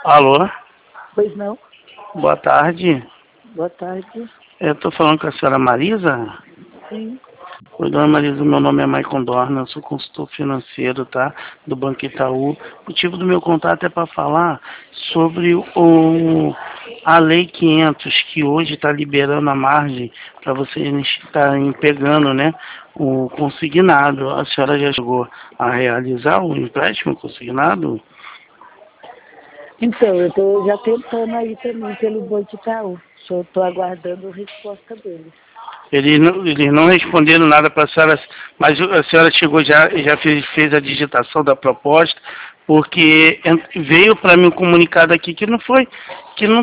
Alô? Pois não? Boa tarde. Boa tarde. Eu estou falando com a senhora Marisa? Sim. Oi, dona Marisa, meu nome é Maicon Dorna, eu sou consultor financeiro, tá? Do Banco Itaú. O motivo do meu contato é para falar sobre a Lei 500, que hoje está liberando a margem para vocês estarem pegando, né, o consignado. A senhora já chegou a realizar o empréstimo consignado? Então, eu tô já tentando aí também pelo Banco Itaú. Só estou aguardando a resposta deles. Eles não responderam nada para a senhora, mas a senhora chegou já fez a digitação da proposta, porque veio para mim um comunicado aqui que não foi, que não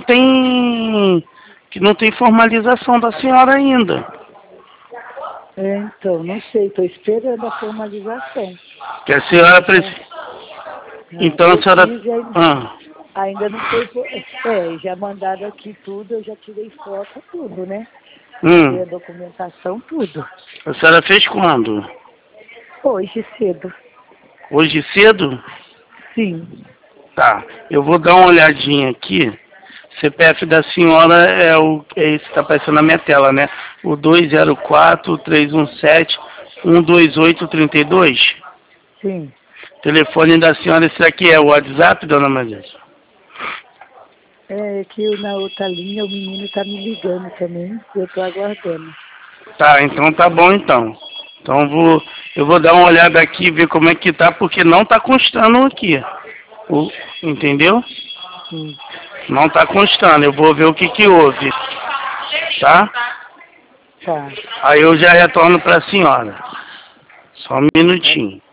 tem formalização da senhora ainda. Então, não sei, estou esperando a formalização. Que a senhora precisa. Então a Eu senhora. fiz e ainda não foi. Já mandaram aqui tudo, eu já tirei foto, tudo, né? Mandei a documentação, tudo. A senhora fez quando? Hoje cedo. Hoje cedo? Sim. Tá. Eu vou dar uma olhadinha aqui. CPF da senhora é esse que está aparecendo na minha tela, né? O 204-317-128-32. Sim. Telefone da senhora, esse aqui é o WhatsApp, dona Marisa? É que na outra linha o menino está me ligando também, eu estou aguardando. Tá, então tá bom então. Então eu vou dar uma olhada aqui, ver como é que tá, porque não tá constando aqui. Entendeu? Sim. Não tá constando, eu vou ver o que houve. Tá? Tá. Aí eu já retorno para a senhora. Só um minutinho.